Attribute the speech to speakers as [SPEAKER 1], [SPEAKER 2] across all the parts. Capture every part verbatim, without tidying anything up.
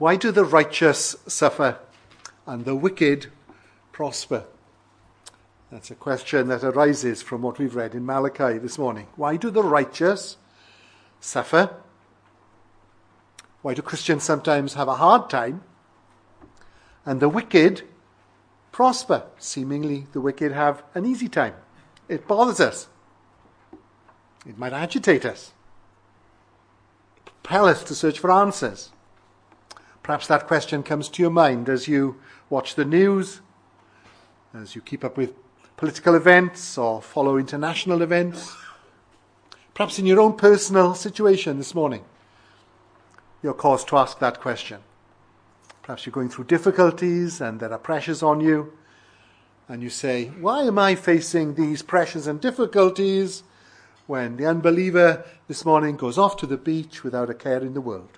[SPEAKER 1] Why do the righteous suffer and the wicked prosper? That's a question that arises from what we've read in Malachi this morning. Why do the righteous suffer? Why do Christians sometimes have a hard time? And the wicked prosper. Seemingly the wicked have an easy time. It bothers us. It might agitate us. Propel us to search for answers. Perhaps that question comes to your mind as you watch the news, as you keep up with political events or follow international events. Perhaps in your own personal situation this morning, you're caused to ask that question. Perhaps you're going through difficulties and there are pressures on you, and you say, why am I facing these pressures and difficulties when the unbeliever this morning goes off to the beach without a care in the world?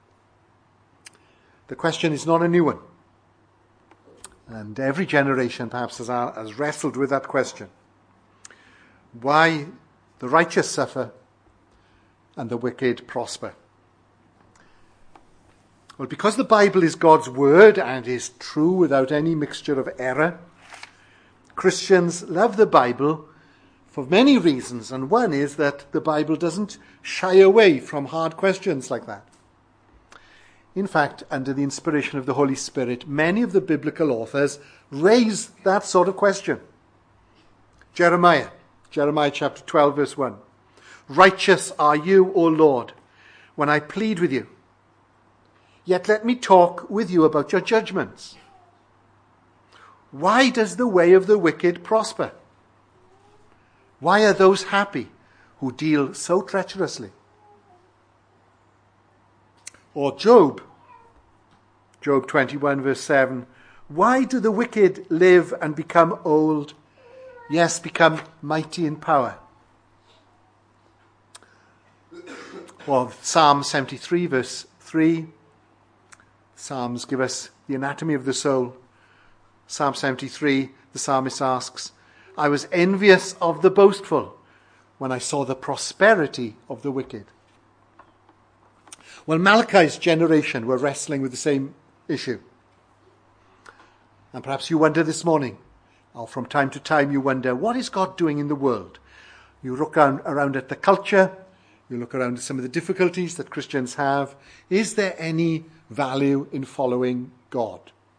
[SPEAKER 1] The question is not a new one. And every generation perhaps has, has wrestled with that question. Why the righteous suffer and the wicked prosper? Well, because the Bible is God's word and is true without any mixture of error, Christians love the Bible for many reasons, and one is that the Bible doesn't shy away from hard questions like that. In fact, under the inspiration of the Holy Spirit, many of the biblical authors raise that sort of question. Jeremiah, Jeremiah chapter twelve, verse one. Righteous are you, O Lord, when I plead with you. Yet let me talk with you about your judgments. Why does the way of the wicked prosper? Why are those happy who deal so treacherously? Or Job, Job twenty-one, verse seven. Why do the wicked live and become old, yes, become mighty in power? Or Psalm seventy-three, verse three. Psalms give us the anatomy of the soul. Psalm seventy-three, the psalmist asks, I was envious of the boastful when I saw the prosperity of the wicked. Well, Malachi's generation were wrestling with the same issue. And perhaps you wonder this morning, or from time to time you wonder, what is God doing in the world? You look around, around at the culture, you look around at some of the difficulties that Christians have. Is there any value in following God?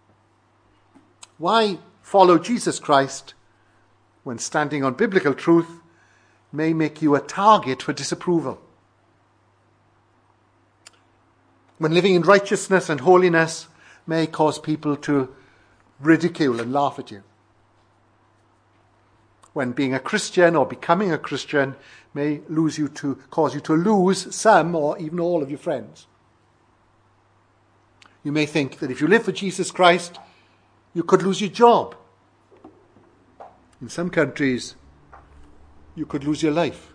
[SPEAKER 1] Why follow Jesus Christ when standing on biblical truth may make you a target for disapproval? When living in righteousness and holiness may cause people to ridicule and laugh at you. When being a Christian or becoming a Christian may lose you to cause you to lose some or even all of your friends. You may think that if you live for Jesus Christ, you could lose your job. In some countries, you could lose your life.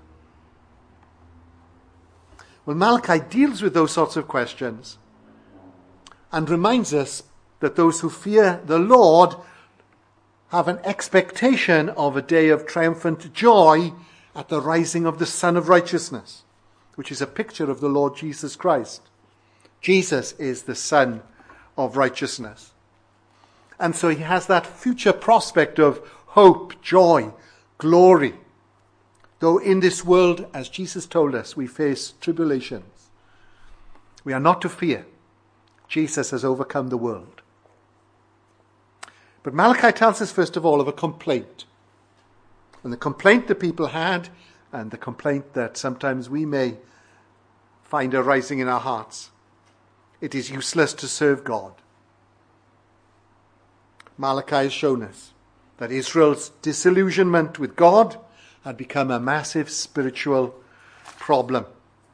[SPEAKER 1] Well, Malachi deals with those sorts of questions and reminds us that those who fear the Lord have an expectation of a day of triumphant joy at the rising of the Son of Righteousness, which is a picture of the Lord Jesus Christ. Jesus is the Son of Righteousness. And so he has that future prospect of hope, joy, glory. Though in this world, as Jesus told us, we face tribulations, we are not to fear. Jesus has overcome the world. But Malachi tells us first of all of a complaint. And the complaint the people had, and the complaint that sometimes we may find arising in our hearts. It is useless to serve God. Malachi has shown us that Israel's disillusionment with God had become a massive spiritual problem.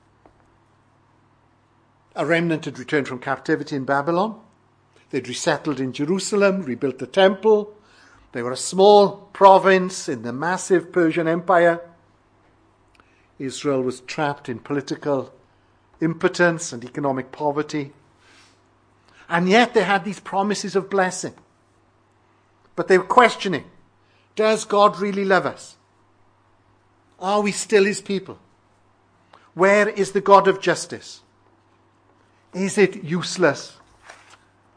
[SPEAKER 1] A remnant had returned from captivity in Babylon. They'd resettled in Jerusalem, rebuilt the temple. They were a small province in the massive Persian Empire. Israel was trapped in political impotence and economic poverty. And yet they had these promises of blessing. But they were questioning, does God really love us? Are we still his people? Where is the God of justice? Is it useless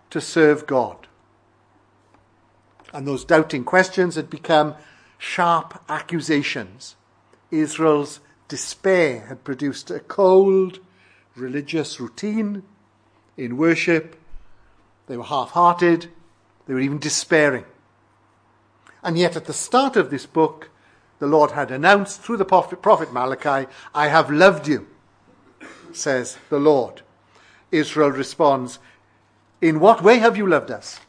[SPEAKER 1] to serve God? And those doubting questions had become sharp accusations. Israel's despair had produced a cold, religious routine in worship. They were half-hearted. They were even despairing. And yet at the start of this book, the Lord had announced through the prophet Malachi, "I have loved you," says the Lord. Israel responds, "In what way have you loved us?"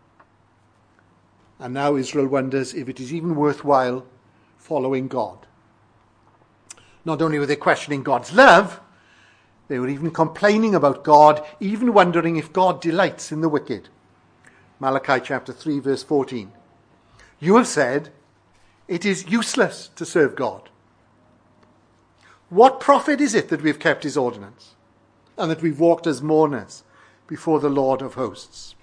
[SPEAKER 1] And now Israel wonders if it is even worthwhile following God. Not only were they questioning God's love, they were even complaining about God, even wondering if God delights in the wicked. Malachi chapter three, verse fourteen. "You have said, it is useless to serve God. What profit is it that we have kept his ordinance, and that we've walked as mourners before the Lord of hosts?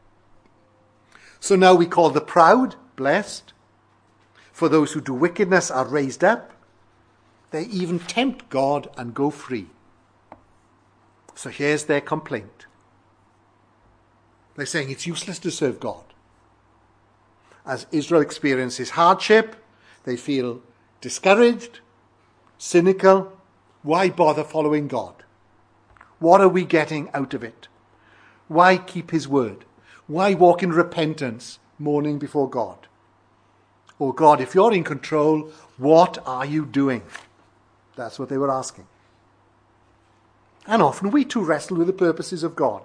[SPEAKER 1] So now we call the proud blessed, for those who do wickedness are raised up. They even tempt God and go free." So here's their complaint. They're saying it's useless to serve God. As Israel experiences hardship, they feel discouraged, cynical. Why bother following God? What are we getting out of it? Why keep his word? Why walk in repentance, mourning before God? Oh God, if you're in control, what are you doing? That's what they were asking. And often we too wrestle with the purposes of God.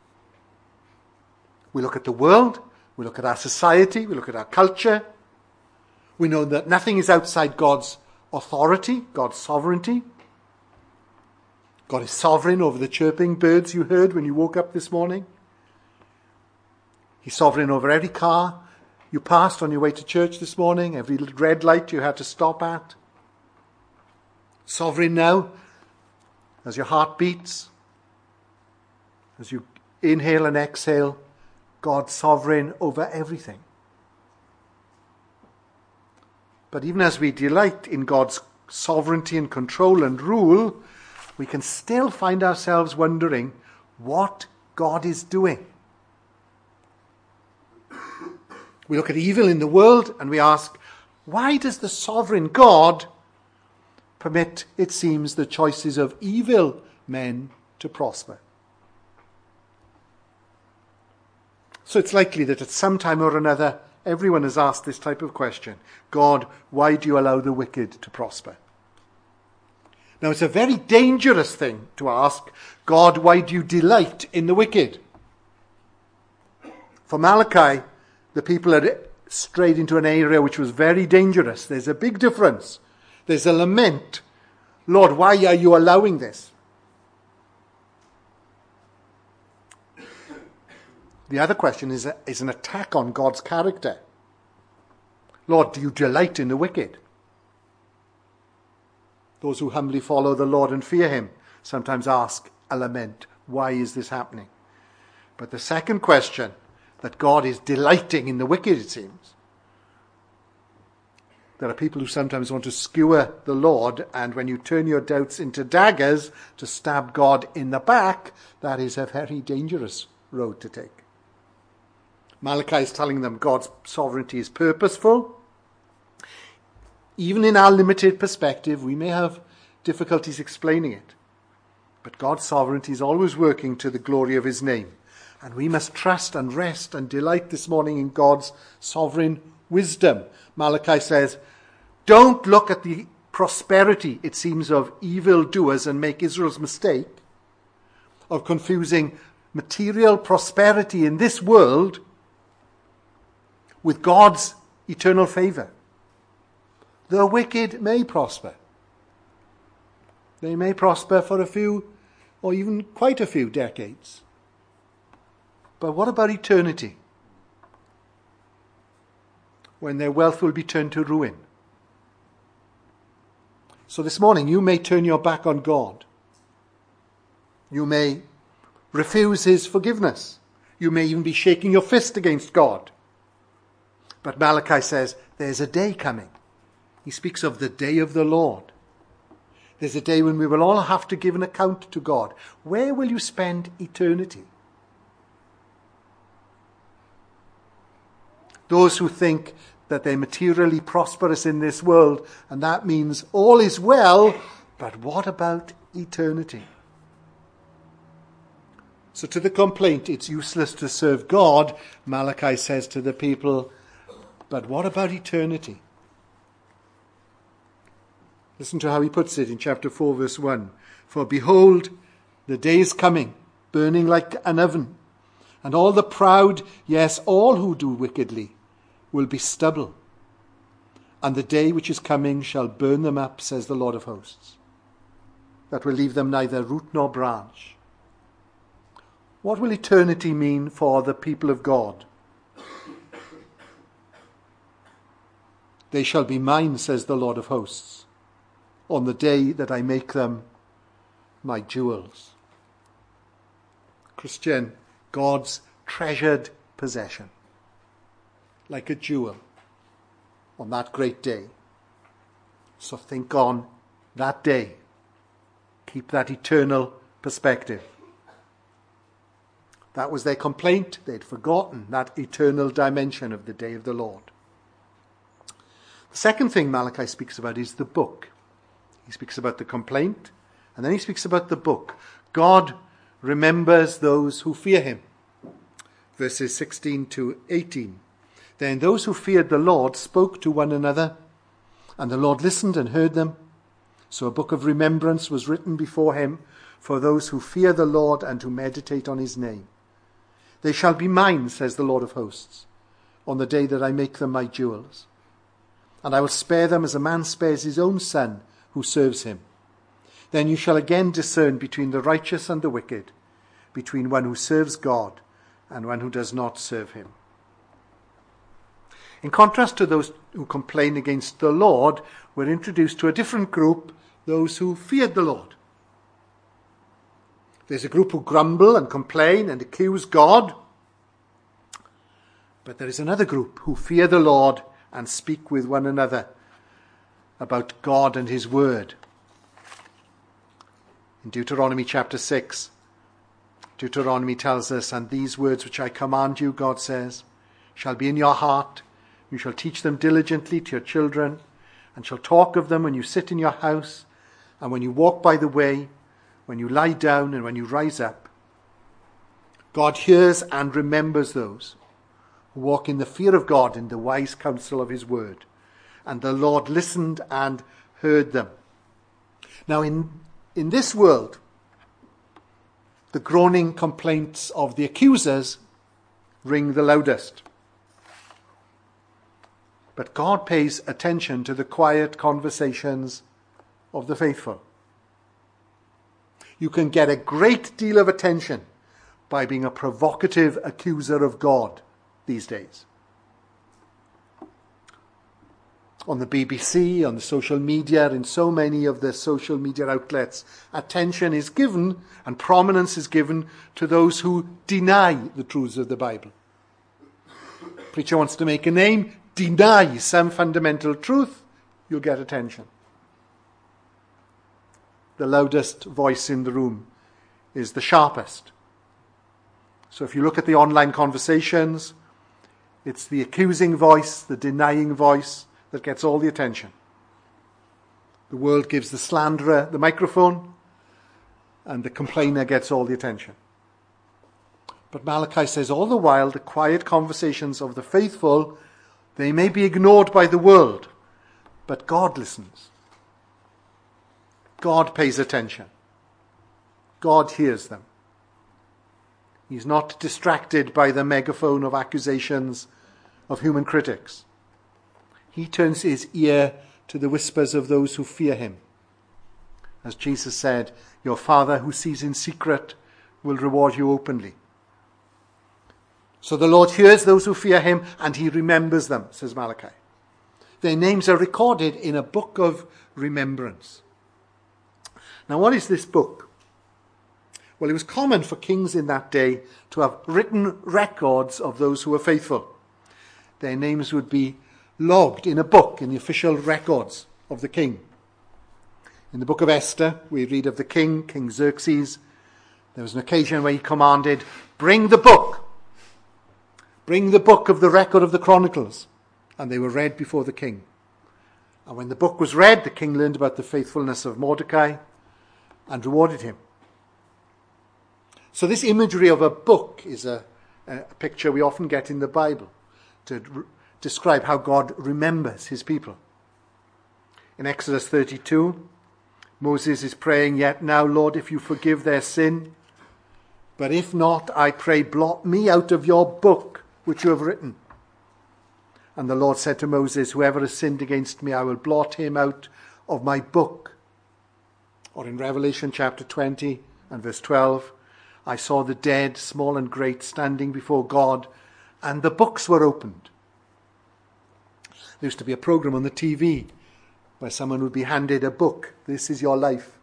[SPEAKER 1] We look at the world, we look at our society, we look at our culture. We know that nothing is outside God's authority, God's sovereignty. God is sovereign over the chirping birds you heard when you woke up this morning. He's sovereign over every car you passed on your way to church this morning, every red light you had to stop at. Sovereign now as your heart beats, as you inhale and exhale, God's sovereign over everything. But even as we delight in God's sovereignty and control and rule, we can still find ourselves wondering what God is doing. We look at evil in the world and we ask, why does the sovereign God permit, it seems, the choices of evil men to prosper? So it's likely that at some time or another, everyone has asked this type of question. God, why do you allow the wicked to prosper? Now, it's a very dangerous thing to ask, God, why do you delight in the wicked? For Malachi, the people had strayed into an area which was very dangerous. There's a big difference. There's a lament. Lord, why are you allowing this? The other question is, a, is an attack on God's character. Lord, do you delight in the wicked? Those who humbly follow the Lord and fear him sometimes ask a lament, why is this happening? But the second question, that God is delighting in the wicked, it seems. There are people who sometimes want to skewer the Lord, and when you turn your doubts into daggers to stab God in the back, that is a very dangerous road to take. Malachi is telling them God's sovereignty is purposeful. Even in our limited perspective, we may have difficulties explaining it. But God's sovereignty is always working to the glory of his name. And we must trust and rest and delight this morning in God's sovereign wisdom. Malachi says, don't look at the prosperity, it seems, of evildoers and make Israel's mistake of confusing material prosperity in this world with God's eternal favor. The wicked may prosper. They may prosper for a few or even quite a few decades. But what about eternity? When their wealth will be turned to ruin. So this morning you may turn your back on God. You may refuse his forgiveness. You may even be shaking your fist against God. But Malachi says there's a day coming. He speaks of the day of the Lord. There's a day when we will all have to give an account to God. Where will you spend eternity? Those who think that they're materially prosperous in this world, and that means all is well, but what about eternity? So to the complaint, it's useless to serve God, Malachi says to the people, but what about eternity? Listen to how he puts it in chapter four, verse one. For behold, the day is coming, burning like an oven, and all the proud, yes, all who do wickedly, will be stubble. And the day which is coming shall burn them up, says the Lord of hosts, that will leave them neither root nor branch. What will eternity mean for the people of God? They shall be mine, says the Lord of hosts, on the day that I make them my jewels. Christian, God's treasured possession, like a jewel on that great day. So think on that day. Keep that eternal perspective. That was their complaint. They'd forgotten that eternal dimension of the day of the Lord. The second thing Malachi speaks about is the book. He speaks about the complaint, and then he speaks about the book. God remembers those who fear him. Verses sixteen to eighteen. Then those who feared the Lord spoke to one another, and the Lord listened and heard them. So a book of remembrance was written before him for those who fear the Lord and who meditate on his name. They shall be mine, says the Lord of hosts, on the day that I make them my jewels. And I will spare them as a man spares his own son who serves him. Then you shall again discern between the righteous and the wicked, between one who serves God and one who does not serve him. In contrast to those who complain against the Lord, we're introduced to a different group, those who feared the Lord. There's a group who grumble and complain and accuse God. But there is another group who fear the Lord and speak with one another about God and his word. In Deuteronomy chapter six, Deuteronomy tells us, and these words which I command you, God says, shall be in your heart. You shall teach them diligently to your children, and shall talk of them when you sit in your house, and when you walk by the way, when you lie down, and when you rise up. God hears and remembers those who walk in the fear of God in the wise counsel of his word. And the Lord listened and heard them. Now in, in this world, the groaning complaints of the accusers ring the loudest. But God pays attention to the quiet conversations of the faithful. You can get a great deal of attention by being a provocative accuser of God these days. On the B B C, on the social media, in so many of the social media outlets, attention is given and prominence is given to those who deny the truths of the Bible. Preacher wants to make a name, deny some fundamental truth, you'll get attention. The loudest voice in the room is the sharpest. So if you look at the online conversations, it's the accusing voice, the denying voice that gets all the attention. The world gives the slanderer the microphone, and the complainer gets all the attention. But Malachi says all the while, the quiet conversations of the faithful, they may be ignored by the world, but God listens. God pays attention. God hears them. He's not distracted by the megaphone of accusations of human critics. He turns his ear to the whispers of those who fear him. As Jesus said, your Father who sees in secret will reward you openly. So the Lord hears those who fear him and he remembers them, says Malachi. Their names are recorded in a book of remembrance. Now, what is this book? Well, it was common for kings in that day to have written records of those who were faithful. Their names would be logged in a book in the official records of the king. In the book of Esther, we read of the king, King Xerxes. There was an occasion where he commanded, bring the book. Bring the book of the record of the Chronicles. And they were read before the king. And when the book was read, the king learned about the faithfulness of Mordecai and rewarded him. So this imagery of a book is a, a picture we often get in the Bible to r- describe how God remembers his people. In Exodus thirty-two, Moses is praying, "Yet now, Lord, if you forgive their sin, but if not, I pray, blot me out of your book which you have written." And the Lord said to Moses, "Whoever has sinned against me, I will blot him out of my book." Or in Revelation chapter twenty and verse twelve, "I saw the dead, small and great, standing before God, and the books were opened." There used to be a program on the T V where someone would be handed a book. This is your life.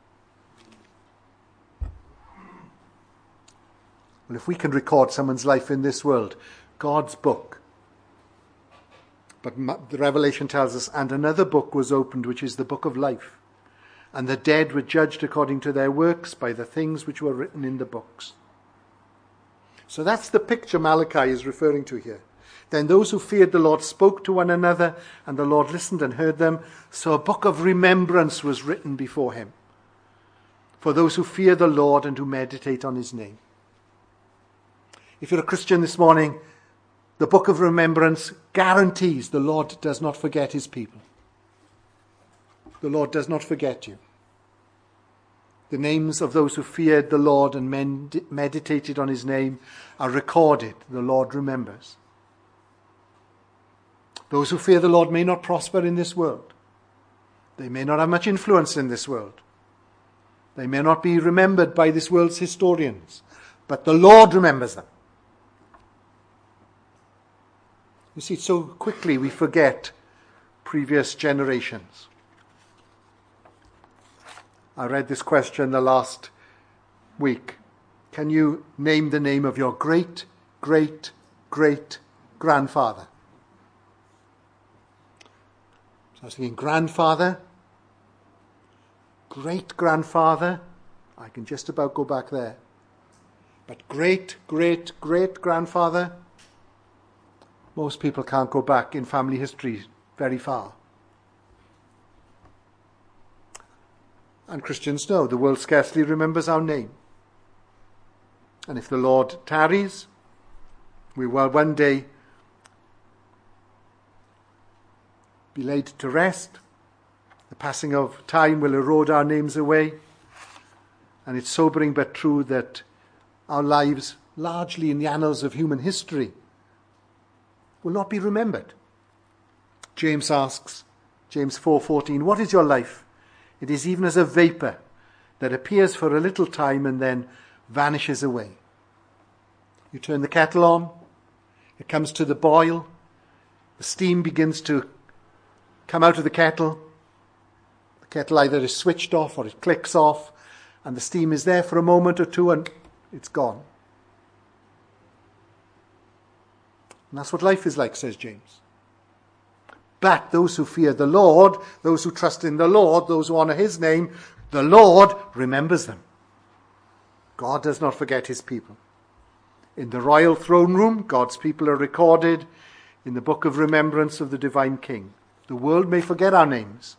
[SPEAKER 1] Well, if we can record someone's life in this world, God's book. But the Revelation tells us, "And another book was opened, which is the book of life. And the dead were judged according to their works by the things which were written in the books." So that's the picture Malachi is referring to here. Then those who feared the Lord spoke to one another, and the Lord listened and heard them. So a book of remembrance was written before him, for those who fear the Lord and who meditate on his name. If you're a Christian this morning, the book of remembrance guarantees the Lord does not forget his people. The Lord does not forget you. The names of those who feared the Lord and med- meditated on his name are recorded. The Lord remembers. Those who fear the Lord may not prosper in this world. They may not have much influence in this world. They may not be remembered by this world's historians. But the Lord remembers them. You see, so quickly we forget previous generations. I read this question the last week. Can you name the name of your great, great, great grandfather? So I was thinking, grandfather, great grandfather, I can just about go back there. But great, great, great grandfather, most people can't go back in family history very far. And Christians know the world scarcely remembers our name. And if the Lord tarries, we will one day be laid to rest. The passing of time will erode our names away. And it's sobering but true that our lives, largely in the annals of human history, will not be remembered. James asks, James four fourteen, "What is your life? It is even as a vapor that appears for a little time and then vanishes away." You turn the kettle on, it comes to the boil, the steam begins to come out of the kettle. The kettle either is switched off or it clicks off, and the steam is there for a moment or two and it's gone. And that's what life is like, says James. But those who fear the Lord, those who trust in the Lord, those who honor his name, the Lord remembers them. God does not forget his people. In the royal throne room, God's people are recorded in the book of remembrance of the divine King. The world may forget our names,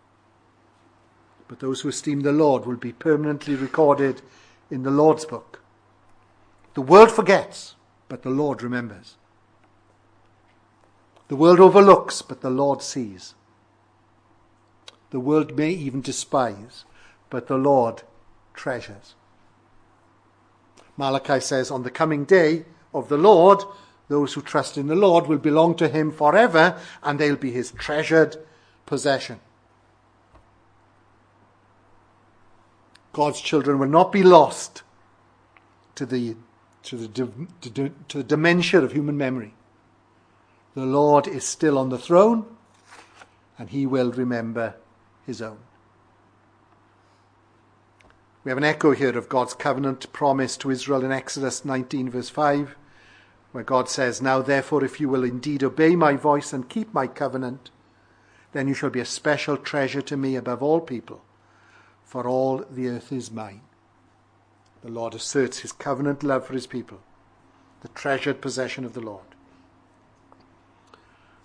[SPEAKER 1] but those who esteem the Lord will be permanently recorded in the Lord's book. The world forgets, but the Lord remembers. The world overlooks, but the Lord sees. The world may even despise, but the Lord treasures. Malachi says, on the coming day of the Lord, those who trust in the Lord will belong to him forever, and they'll be his treasured possession. God's children will not be lost to the, to the, to the dementia of human memory. The Lord is still on the throne, and he will remember his own. We have an echo here of God's covenant promise to Israel in Exodus nineteen verse five, where God says, "Now therefore, if you will indeed obey my voice and keep my covenant, then you shall be a special treasure to me above all people, for all the earth is mine." The Lord asserts his covenant love for his people, the treasured possession of the Lord.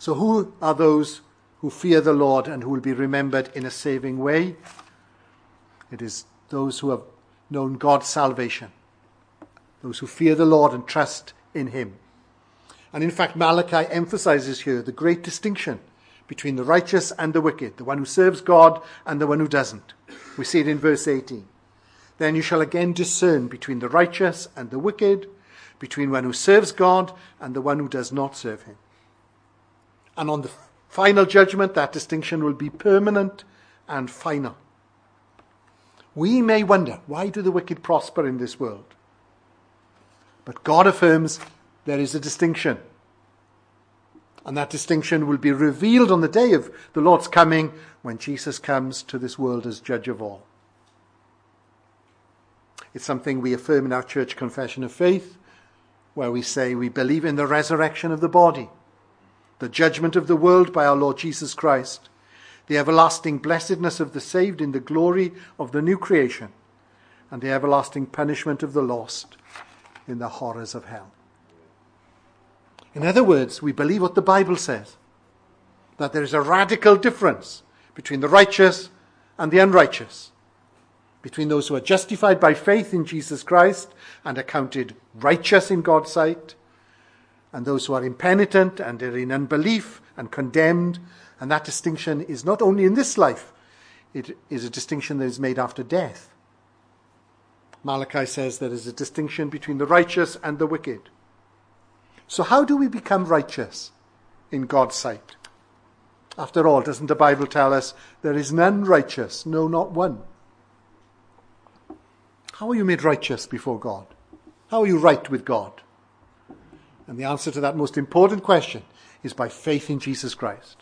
[SPEAKER 1] So who are those who fear the Lord and who will be remembered in a saving way? It is those who have known God's salvation, those who fear the Lord and trust in him. And in fact, Malachi emphasizes here the great distinction between the righteous and the wicked, the one who serves God and the one who doesn't. We see it in verse eighteen. Then you shall again discern between the righteous and the wicked, between one who serves God and the one who does not serve him. And on the final judgment, that distinction will be permanent and final. We may wonder, why do the wicked prosper in this world? But God affirms there is a distinction. And that distinction will be revealed on the day of the Lord's coming, when Jesus comes to this world as judge of all. It's something we affirm in our church confession of faith, where we say we believe in the resurrection of the body, the judgment of the world by our Lord Jesus Christ, the everlasting blessedness of the saved in the glory of the new creation, and the everlasting punishment of the lost in the horrors of hell. In other words, we believe what the Bible says, that there is a radical difference between the righteous and the unrighteous, between those who are justified by faith in Jesus Christ and accounted righteous in God's sight, and those who are impenitent and are in unbelief and condemned. And that distinction is not only in this life, it is a distinction that is made after death. Malachi says there is a distinction between the righteous and the wicked. So how do we become righteous in God's sight? After all, doesn't the Bible tell us there is none righteous, no, not one? How are you made righteous before God? How are you right with God? And the answer to that most important question is by faith in Jesus Christ.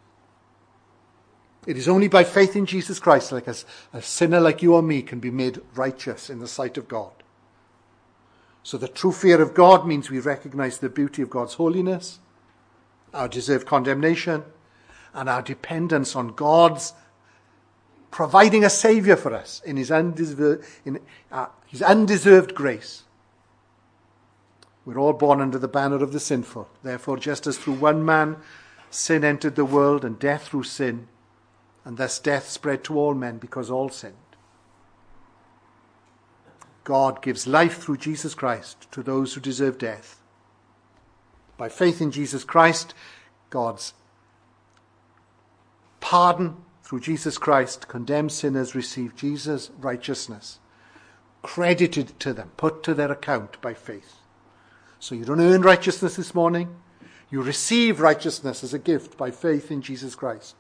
[SPEAKER 1] It is only by faith in Jesus Christ, like a, a sinner like you or me can be made righteous in the sight of God. So the true fear of God means we recognize the beauty of God's holiness, our deserved condemnation, and our dependence on God's providing a Saviour for us in his undeserved, in, uh, his undeserved grace. We're all born under the banner of the sinful. Therefore, just as through one man sin entered the world, and death through sin, and thus death spread to all men because all sinned, God gives life through Jesus Christ to those who deserve death. By faith in Jesus Christ, God's pardon through Jesus Christ, condemned sinners receive Jesus' righteousness, credited to them, put to their account by faith. So you don't earn righteousness this morning. You receive righteousness as a gift by faith in Jesus Christ.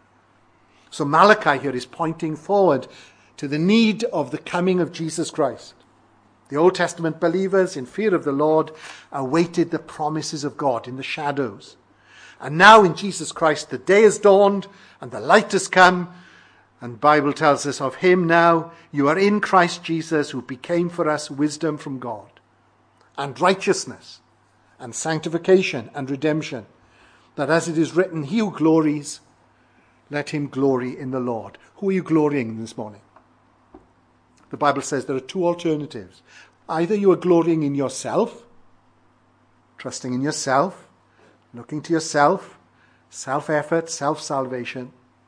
[SPEAKER 1] So Malachi here is pointing forward to the need of the coming of Jesus Christ. The Old Testament believers, in fear of the Lord, awaited the promises of God in the shadows. And now in Jesus Christ, the day has dawned and the light has come. And the Bible tells us of him now, you are in Christ Jesus, who became for us wisdom from God, and righteousness, and sanctification, and redemption, that as it is written, he who glories, let him glory in the Lord. Who are you glorying in this morning? The Bible says there are two alternatives. Either you are glorying in yourself, trusting in yourself, looking to yourself, self-effort, self-salvation,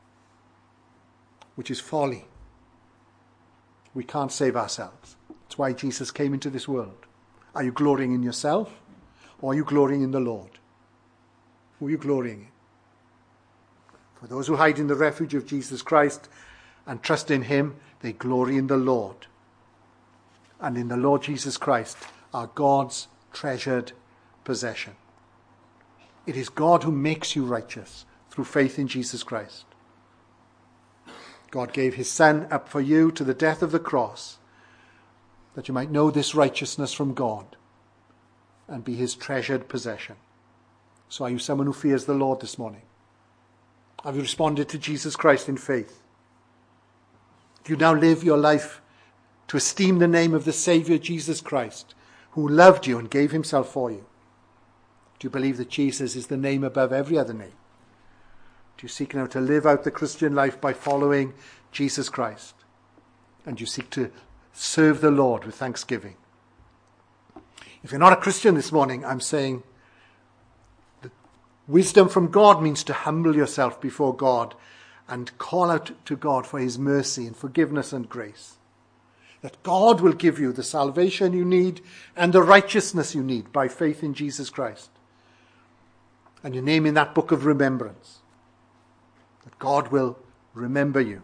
[SPEAKER 1] which is folly. We can't save ourselves. That's why Jesus came into this world. Are you glorying in yourself, or are you glorying in the Lord? Who are you glorying in? For those who hide in the refuge of Jesus Christ and trust in him, they glory in the Lord. And in the Lord Jesus Christ are God's treasured possession. It is God who makes you righteous through faith in Jesus Christ. God gave his Son up for you to the death of the cross, that you might know this righteousness from God and be his treasured possession. So are you someone who fears the Lord this morning? Have you responded to Jesus Christ in faith? Do you now live your life to esteem the name of the Saviour Jesus Christ, who loved you and gave himself for you? Do you believe that Jesus is the name above every other name? Do you seek now to live out the Christian life by following Jesus Christ? And do you seek to serve the Lord with thanksgiving? If you're not a Christian this morning, I'm saying that Wisdom from God means to humble yourself before God and call out to God for his mercy and forgiveness and grace. That God will give you the salvation you need and the righteousness you need by faith in Jesus Christ. And your name in that book of remembrance. That God will remember you.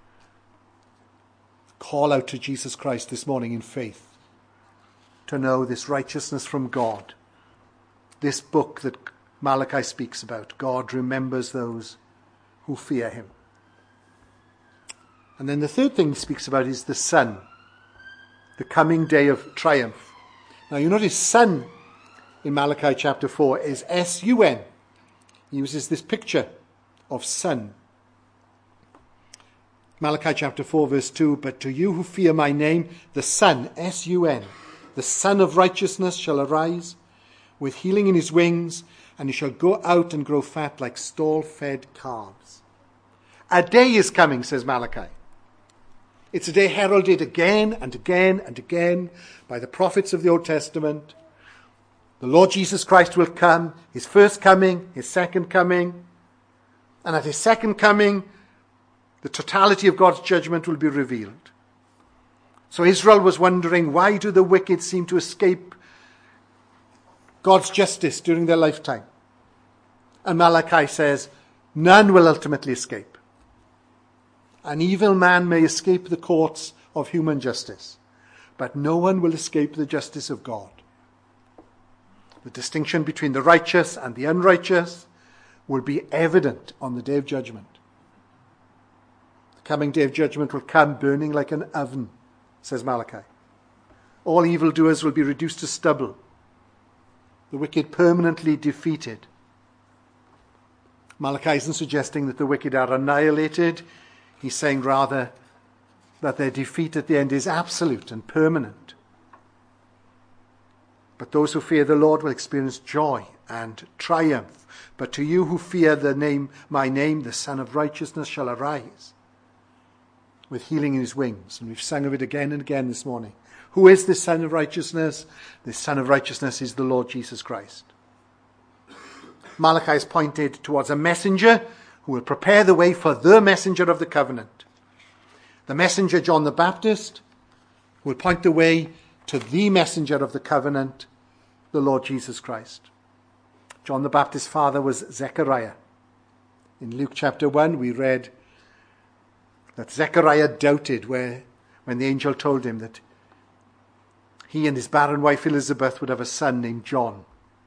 [SPEAKER 1] Call out to Jesus Christ this morning in faith to know this righteousness from God. This book that Malachi speaks about. God remembers those who fear him. And then the third thing he speaks about is the Son. The coming day of triumph. Now you notice Son in Malachi chapter four is S U N. He uses this picture of sun. Malachi chapter four verse two, but to you who fear my name, the Son, S U N, the Son of righteousness shall arise with healing in his wings, and he shall go out and grow fat like stall-fed calves. A day is coming, says Malachi. It's a day heralded again and again and again by the prophets of the Old Testament. The Lord Jesus Christ will come, his first coming, his second coming. And at his second coming, the totality of God's judgment will be revealed. So Israel was wondering, why do the wicked seem to escape God's justice during their lifetime? And Malachi says, none will ultimately escape. An evil man may escape the courts of human justice, but no one will escape the justice of God. The distinction between the righteous and the unrighteous will be evident on the day of judgment. The coming day of judgment will come burning like an oven, says Malachi. All evildoers will be reduced to stubble, the wicked permanently defeated. Malachi isn't suggesting that the wicked are annihilated. He's saying rather that their defeat at the end is absolute and permanent. But those who fear the Lord will experience joy and triumph. But to you who fear the name, my name, the Son of Righteousness shall arise with healing in his wings. And we've sung of it again and again this morning. Who is this Son of Righteousness? This Son of Righteousness is the Lord Jesus Christ. Malachi is pointed towards a messenger who will prepare the way for the messenger of the covenant. The messenger, John the Baptist, will point the way to the messenger of the covenant, the Lord Jesus Christ. John the Baptist's father was Zechariah. In Luke chapter one, we read that Zechariah doubted where, when the angel told him that he and his barren wife Elizabeth would have a son named John.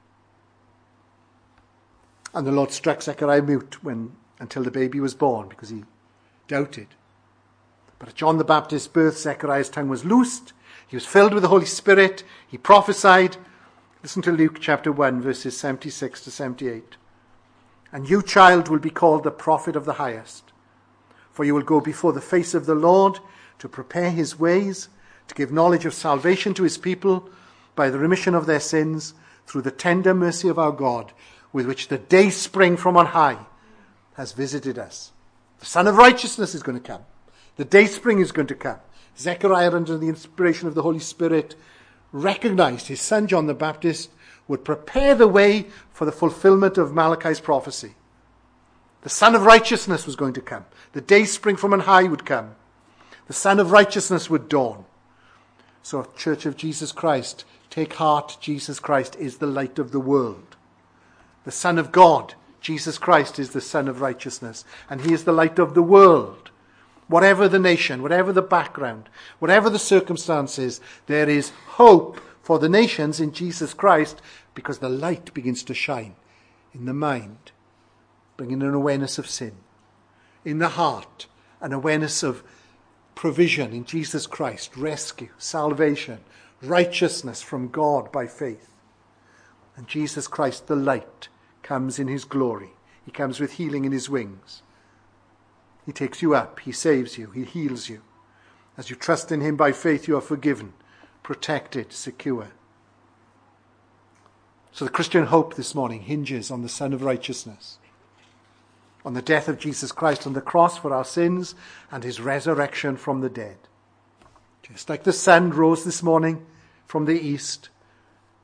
[SPEAKER 1] And the Lord struck Zechariah mute when, until the baby was born, because he doubted. But at John the Baptist's birth, Zechariah's tongue was loosed. He was filled with the Holy Spirit. He prophesied. Listen to Luke chapter one, verses seventy-six to seventy-eight. And you, child, will be called the prophet of the highest. For you will go before the face of the Lord to prepare his ways, to give knowledge of salvation to his people by the remission of their sins through the tender mercy of our God, with which the day spring from on high has visited us. The Son of Righteousness is going to come. The day spring is going to come. Zechariah, under the inspiration of the Holy Spirit, recognized his son John the Baptist would prepare the way for the fulfillment of Malachi's prophecy. The Son of Righteousness was going to come. The day spring from on high would come. The Son of Righteousness would dawn. So, Church of Jesus Christ, take heart, Jesus Christ is the light of the world. The Son of God, Jesus Christ, is the Son of Righteousness, and he is the light of the world. Whatever the nation, whatever the background, whatever the circumstances, there is hope for the nations in Jesus Christ, because the light begins to shine in the mind, bringing an awareness of sin. In the heart, an awareness of provision in Jesus Christ, rescue, salvation, righteousness from God by faith. And Jesus Christ, the light, comes in his glory. He comes with healing in his wings. He takes you up. He saves you. He heals you. As you trust in him by faith, you are forgiven, protected, secure. So the Christian hope this morning hinges on the Son of Righteousness, on the death of Jesus Christ on the cross for our sins and his resurrection from the dead. Just like the sun rose this morning from the east,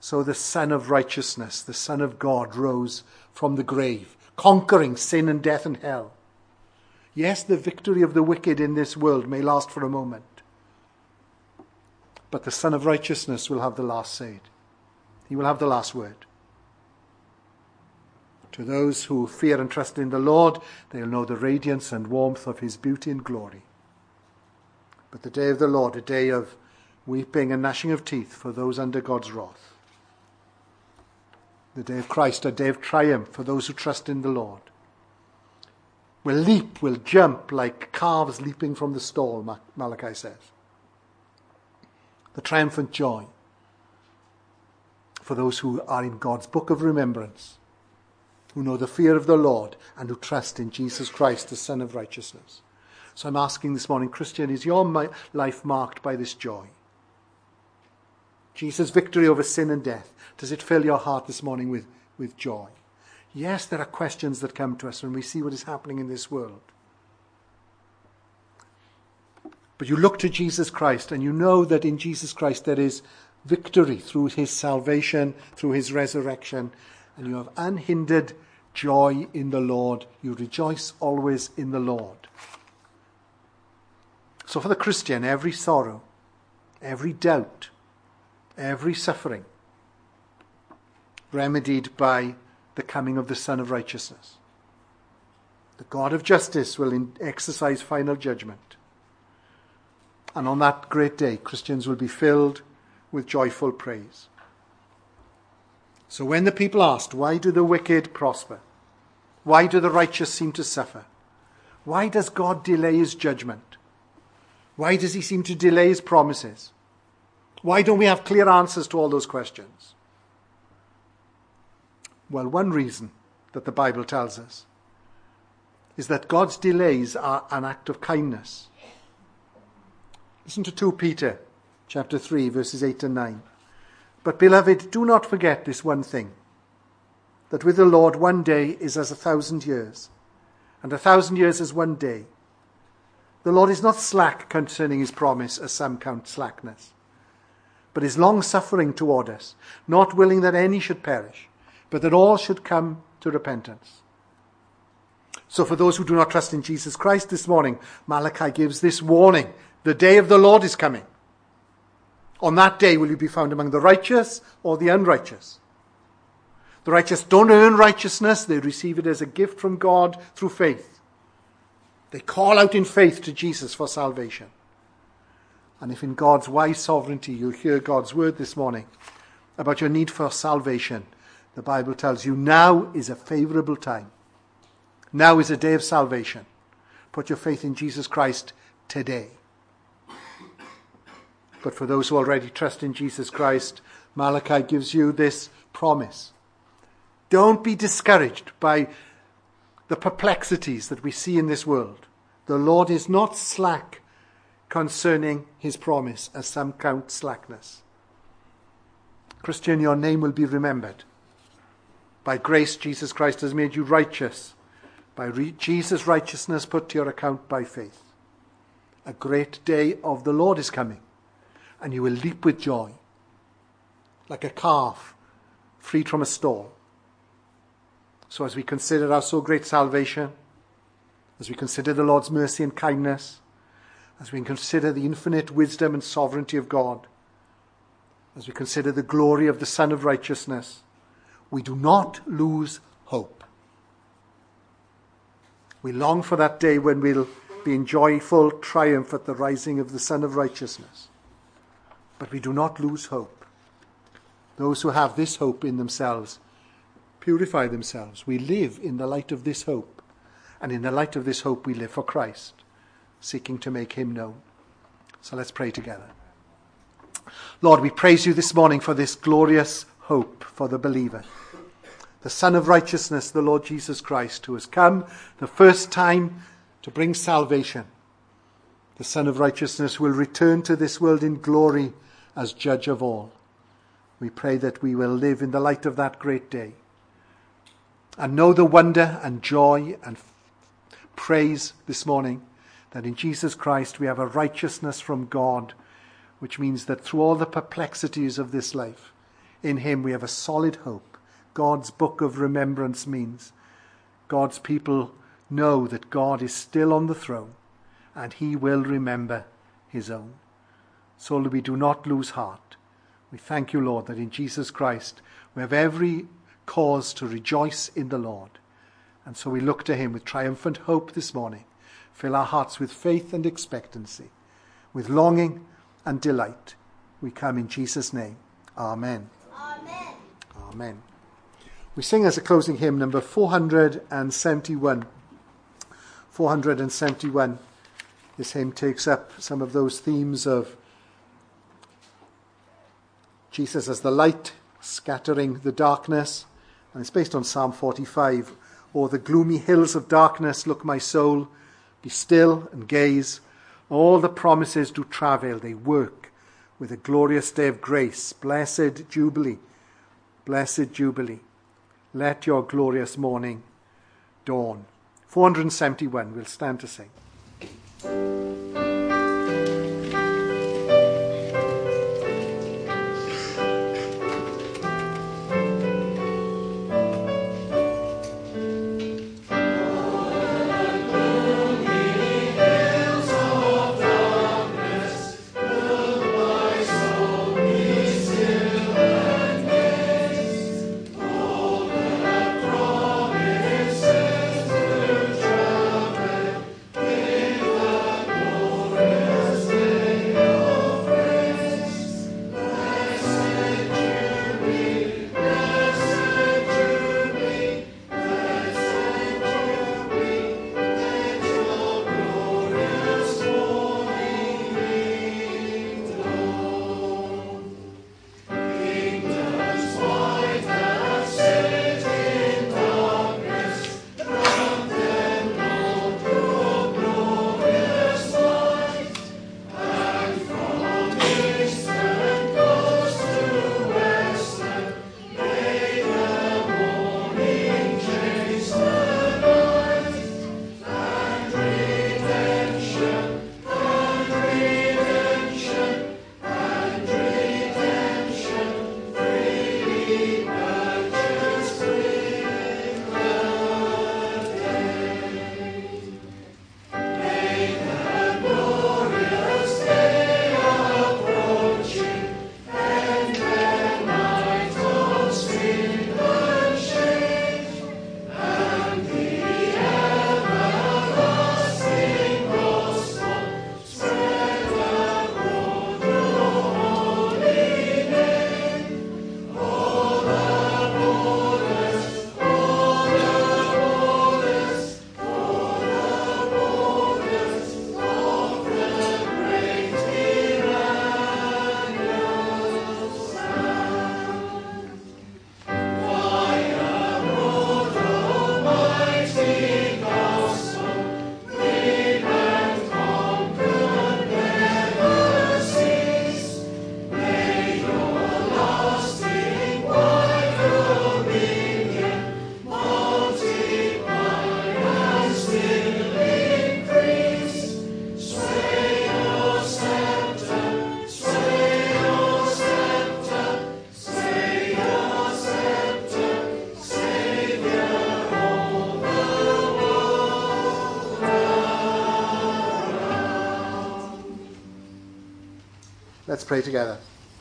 [SPEAKER 1] So the Son of Righteousness, the Son of God, rose from the grave, conquering sin and death and hell. Yes, the victory of the wicked in this world may last for a moment, but the Son of Righteousness will have the last say. He will have the last word. To those who fear and trust in the Lord, they'll know the radiance and warmth of his beauty and glory. But the day of the Lord, a day of weeping and gnashing of teeth for those under God's wrath. The day of Christ, a day of triumph for those who trust in the Lord. Will leap, will jump like calves leaping from the stall, Malachi says. The triumphant joy for those who are in God's book of remembrance, who know the fear of the Lord and who trust in Jesus Christ, the Son of Righteousness. So I'm asking this morning, Christian, is your life marked by this joy? Jesus' victory over sin and death, does it fill your heart this morning with, with joy? Yes, there are questions that come to us when we see what is happening in this world. But you look to Jesus Christ and you know that in Jesus Christ there is victory through his salvation, through his resurrection, and you have unhindered joy in the Lord. You rejoice always in the Lord. So for the Christian, every sorrow, every doubt, every suffering, remedied by the coming of the Son of Righteousness. The God of justice will exercise final judgment. And on that great day, Christians will be filled with joyful praise. So when the people asked, why do the wicked prosper? Why do the righteous seem to suffer? Why does God delay his judgment? Why does he seem to delay his promises? Why don't we have clear answers to all those questions? Well, one reason that the Bible tells us is that God's delays are an act of kindness. Listen to Second Peter chapter three, verses eight and nine. But beloved, do not forget this one thing, that with the Lord one day is as a thousand years, and a thousand years as one day. The Lord is not slack concerning his promise, as some count slackness, but is long-suffering toward us, not willing that any should perish, but that all should come to repentance. So for those who do not trust in Jesus Christ this morning, Malachi gives this warning. The day of the Lord is coming. On that day will you be found among the righteous or the unrighteous. The righteous don't earn righteousness. They receive it as a gift from God through faith. They call out in faith to Jesus for salvation. And if in God's wise sovereignty you'll hear God's word this morning about your need for salvation, the Bible tells you now is a favorable time. Now is a day of salvation. Put your faith in Jesus Christ today. But for those who already trust in Jesus Christ, Malachi gives you this promise. Don't be discouraged by the perplexities that we see in this world. The Lord is not slack concerning his promise, as some count slackness. Christian, your name will be remembered. By grace, Jesus Christ has made you righteous. By re- Jesus' righteousness put to your account by faith. A great day of the Lord is coming. And you will leap with joy, like a calf freed from a stall. So as we consider our so great salvation, as we consider the Lord's mercy and kindness, as we consider the infinite wisdom and sovereignty of God, as we consider the glory of the Son of Righteousness, we do not lose hope. We long for that day when we'll be in joyful triumph at the rising of the Son of Righteousness. But we do not lose hope. Those who have this hope in themselves purify themselves. We live in the light of this hope. And in the light of this hope we live for Christ, seeking to make him known. So let's pray together. Lord, we praise you this morning for this glorious hope for the believer. The Son of Righteousness, the Lord Jesus Christ, who has come the first time to bring salvation. The Son of Righteousness will return to this world in glory as judge of all. We pray that we will live in the light of that great day and know the wonder and joy and praise this morning that in Jesus Christ we have a righteousness from God, which means that through all the perplexities of this life, In him we have a solid hope. God's book of remembrance means God's people know that God is still on the throne and he will remember his own. So we do not lose heart. We thank you, Lord, that in Jesus Christ we have every cause to rejoice in the Lord. And so we look to him with triumphant hope this morning. Fill our hearts with faith and expectancy, with longing and delight. We come in Jesus' name. Amen.
[SPEAKER 2] Amen.
[SPEAKER 1] Amen. We sing as a closing hymn number four hundred seventy-one. four hundred seventy-one. This hymn takes up some of those themes of Jesus as the light scattering the darkness. And it's based on Psalm forty-five. O'er the gloomy hills of darkness, look my soul, be still and gaze. All the promises do travail, they work with a glorious day of grace. Blessed Jubilee, blessed Jubilee. Let your glorious morning dawn. four hundred seventy-one, we'll stand to sing. Let's pray together.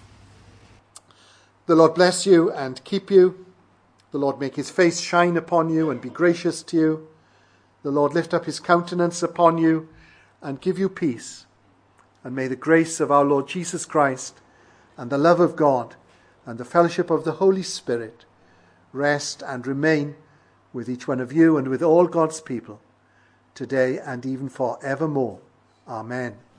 [SPEAKER 1] The Lord bless you and keep you. The Lord make his face shine upon you and be gracious to you. The Lord lift up his countenance upon you and give you peace. And may the grace of our Lord Jesus Christ and the love of God and the fellowship of the Holy Spirit rest and remain with each one of you and with all God's people, today and even for evermore. Amen.